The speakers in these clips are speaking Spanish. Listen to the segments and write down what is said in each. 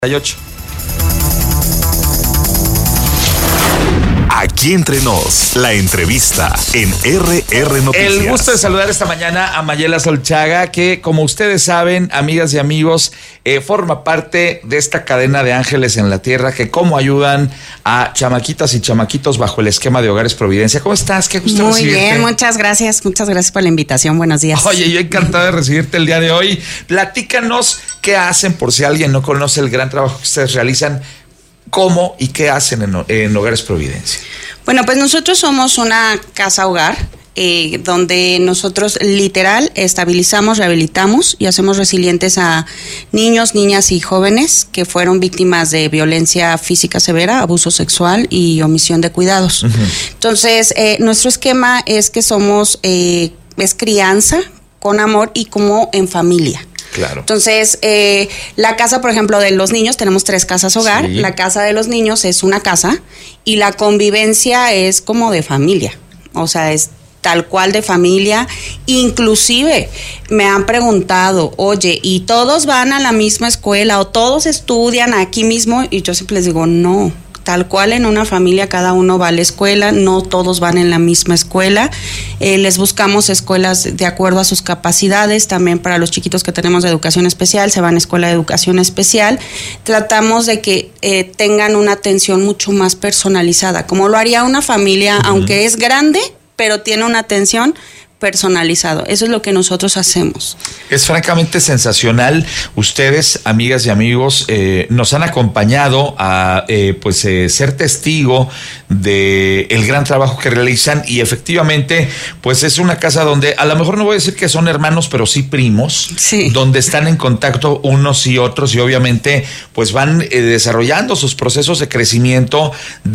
8. Aquí entre nos, la entrevista en RR Noticias. El gusto de saludar esta mañana a Mayela Solchaga, que como ustedes saben, amigas y amigos, forma parte de esta cadena de ángeles en la tierra que como ayudan a chamaquitas y chamaquitos bajo el esquema de Hogares Providencia. ¿Cómo estás? Qué gusto recibirte. Muy bien, muchas gracias por la invitación. Buenos días. Oye, yo encantado de recibirte el día de hoy. Platícanos qué hacen por si alguien no conoce el gran trabajo que ustedes realizan. ¿Cómo y qué hacen en Hogares Providencia? Bueno, pues nosotros somos una casa hogar donde nosotros literal estabilizamos, rehabilitamos y hacemos resilientes a niños, niñas y jóvenes que fueron víctimas de violencia física severa, abuso sexual y omisión de cuidados. Uh-huh. Entonces, nuestro esquema es que somos, es crianza con amor y como en familia. Claro. Entonces, la casa, por ejemplo, de los niños, tenemos 3 casas hogar. Sí. La casa de los niños es una casa y la convivencia es como de familia. O sea, es tal cual de familia. Inclusive me han preguntado, oye, ¿y todos van a la misma escuela o todos estudian aquí mismo? Y yo siempre les digo, no. Tal cual en una familia cada uno va a la escuela, no todos van en la misma escuela. Les buscamos escuelas de acuerdo a sus capacidades, también para los chiquitos que tenemos de educación especial, se van a escuela de educación especial. Tratamos de que tengan una atención mucho más personalizada, como lo haría una familia, uh-huh. Aunque es grande, pero tiene una atención personalizado. Eso es lo que nosotros hacemos. Es francamente sensacional. Ustedes, amigas y amigos, nos han acompañado a ser testigo de el gran trabajo que realizan y efectivamente, pues es una casa donde a lo mejor no voy a decir que son hermanos, pero sí primos, sí. Donde están en contacto unos y otros y obviamente pues van desarrollando sus procesos de crecimiento,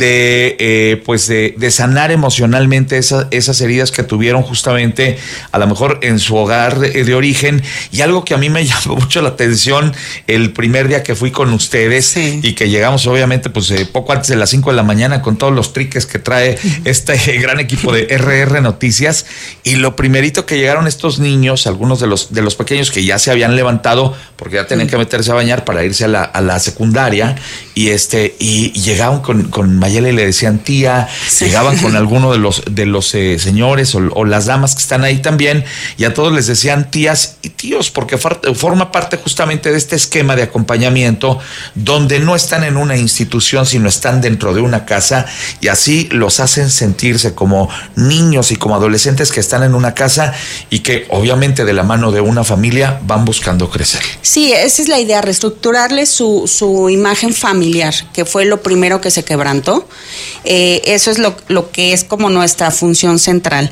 de sanar emocionalmente esas heridas que tuvieron justamente a lo mejor en su hogar de origen. Y algo que a mí me llamó mucho la atención el primer día que fui con ustedes, sí. Y que llegamos obviamente poco antes de las 5 de la mañana con todos los triques que trae este gran equipo de RR Noticias, y lo primerito que llegaron estos niños, algunos de los pequeños que ya se habían levantado porque ya tenían que meterse a bañar para irse a la secundaria, y llegaban con Mayela y le decían tía, sí. Llegaban con alguno de los señores o las damas que están ahí también, y a todos les decían tías y tíos, porque forma parte justamente de este esquema de acompañamiento donde no están en una institución, sino están dentro de una casa, y así los hacen sentirse como niños y como adolescentes que están en una casa y que obviamente de la mano de una familia van buscando crecer. Sí, esa es la idea, reestructurarles su imagen familiar, que fue lo primero que se quebrantó. Eso es lo que es como nuestra función central.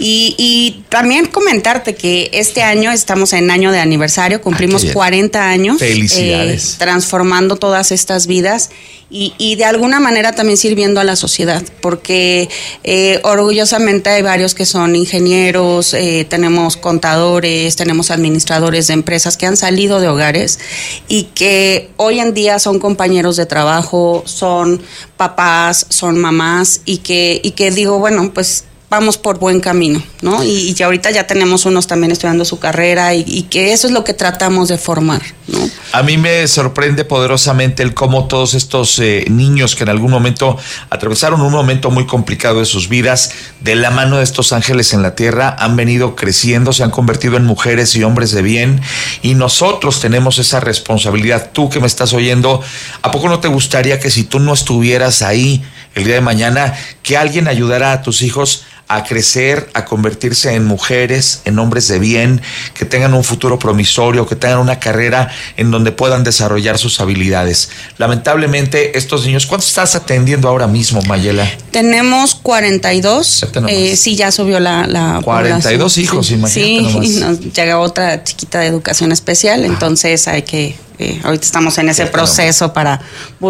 Y también comentarte que este año estamos en año de aniversario, cumplimos 40 años. Felicidades. Transformando todas estas vidas y de alguna manera también sirviendo a la sociedad, porque orgullosamente hay varios que son ingenieros, tenemos contadores, tenemos administradores de empresas que han salido de hogares y que hoy en día son compañeros de trabajo, son papás, son mamás y que digo, bueno, pues vamos por buen camino, ¿no? Y ya ahorita ya tenemos unos también estudiando su carrera y que eso es lo que tratamos de formar, ¿no? A mí me sorprende poderosamente el cómo todos estos niños que en algún momento atravesaron un momento muy complicado de sus vidas, de la mano de estos ángeles en la tierra, han venido creciendo, se han convertido en mujeres y hombres de bien, y nosotros tenemos esa responsabilidad. Tú que me estás oyendo, ¿a poco no te gustaría que si tú no estuvieras ahí el día de mañana, que alguien ayudara a tus hijos a crecer, a convertirse en mujeres, en hombres de bien, que tengan un futuro promisorio, que tengan una carrera en donde puedan desarrollar sus habilidades? Lamentablemente, estos niños, ¿cuántos estás atendiendo ahora mismo, Mayela? Tenemos 42. Sí, ya subió la 42 población. Hijos, imagínate. Sí, nomás. Y nos llega otra chiquita de educación especial, entonces hay que... ahorita estamos en ese proceso para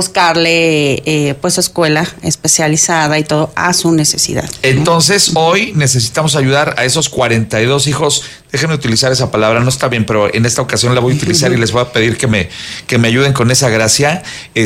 buscarle escuela especializada y todo a su necesidad, ¿no? Entonces hoy necesitamos ayudar a esos 42 hijos. Déjenme utilizar esa palabra, no está bien, pero en esta ocasión la voy a utilizar y les voy a pedir que me ayuden con esa gracia.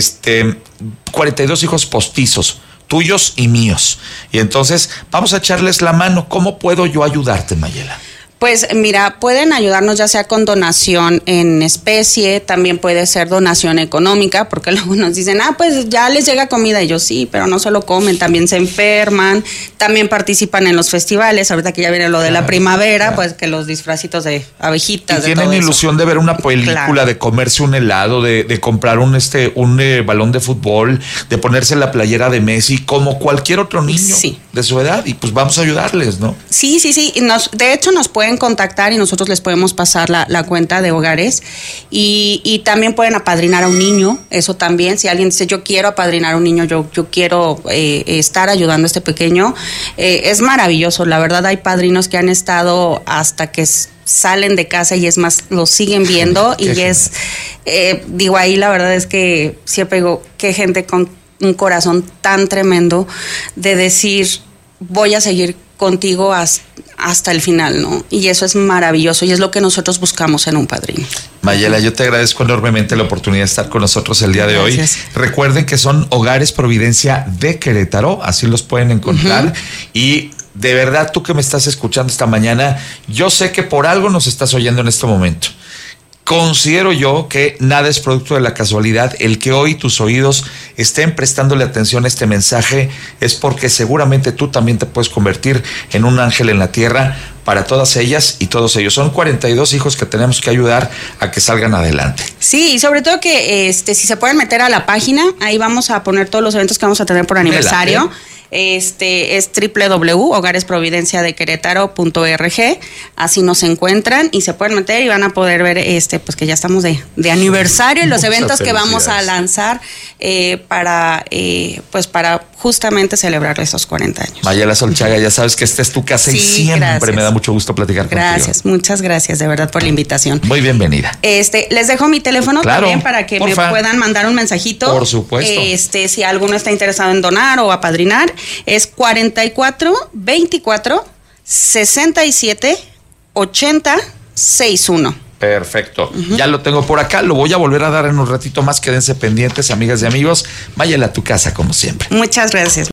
42 hijos postizos, tuyos y míos. Y entonces vamos a echarles la mano. ¿Cómo puedo yo ayudarte, Mayela? Pues mira, pueden ayudarnos ya sea con donación en especie, también puede ser donación económica, porque luego nos dicen, pues ya les llega comida. Y yo, sí, pero no solo comen, también se enferman, también participan en los festivales. Ahorita que ya viene lo de la primavera, pues que los disfracitos de abejitas. Y tienen ilusión de ver una película, de comerse un helado, de comprar un balón de fútbol, de ponerse la playera de Messi, como cualquier otro niño de su edad. Y pues vamos a ayudarles, ¿no? Sí. De hecho, nos pueden contactar y nosotros les podemos pasar la cuenta de Hogares y también pueden apadrinar a un niño, eso también, si alguien dice yo quiero apadrinar a un niño, yo quiero estar ayudando a este pequeño, es maravilloso, la verdad hay padrinos que han estado hasta que salen de casa y es más, lo siguen viendo y es, digo ahí la verdad es que siempre digo, qué gente con un corazón tan tremendo de decir voy a seguir contigo hasta el final, ¿no? Y eso es maravilloso y es lo que nosotros buscamos en un padrino. Mayela, yo te agradezco enormemente la oportunidad de estar con nosotros el día de hoy. Recuerden que son Hogares Providencia de Querétaro, así los pueden encontrar. Y de verdad, tú que me estás escuchando esta mañana, yo sé que por algo nos estás oyendo en este momento. Considero yo que nada es producto de la casualidad. El que hoy tus oídos estén prestándole atención a este mensaje es porque seguramente tú también te puedes convertir en un ángel en la tierra para todas ellas y todos ellos. Son 42 hijos que tenemos que ayudar a que salgan adelante. Sí, y sobre todo que si se pueden meter a la página, ahí vamos a poner todos los eventos que vamos a tener por aniversario. Es www.hogaresprovidenciadequerétaro.org, así nos encuentran y se pueden meter y van a poder ver pues que ya estamos de aniversario y los eventos que vamos a lanzar para justamente celebrar esos 40 años. Mayela Solchaga, ya sabes que esta es tu casa y siempre me da mucho gusto platicar contigo. Gracias, muchas gracias de verdad por la invitación. Muy bienvenida. Les dejo mi teléfono también para que me puedan mandar un mensajito. Por supuesto. Si alguno está interesado en donar o apadrinar, es 44 24 67 80 61. Perfecto. Ya lo tengo por acá, lo voy a volver a dar en un ratito más. Quédense pendientes, amigas y amigos. Mayela, a tu casa como siempre. Muchas gracias.